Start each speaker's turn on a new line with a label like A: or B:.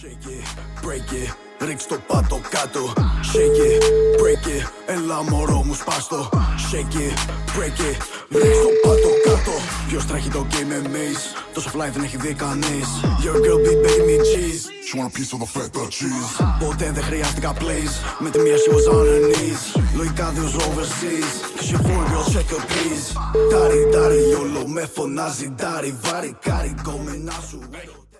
A: Shake it, break it, ρίξ' το πάτο κάτω. Shake it, break it, έλα μωρό μου σπάστο. Shake it, break it, ρίξ' το πάτο κάτω. Ποιος τρέχει το game εμείς, τόσο fly δεν έχει δει κανείς. Your girl be begging me cheese.
B: She want a piece of the feta cheese.
A: Ποτέ δεν χρειάστηκα plays, με τη μία she was on her knees. Λογικά δίος overseas, cause she foreign girl check her please. Daddy, daddy, YOLO, με φωνάζει daddy, βάρη, κάρι, γκόμενά σου.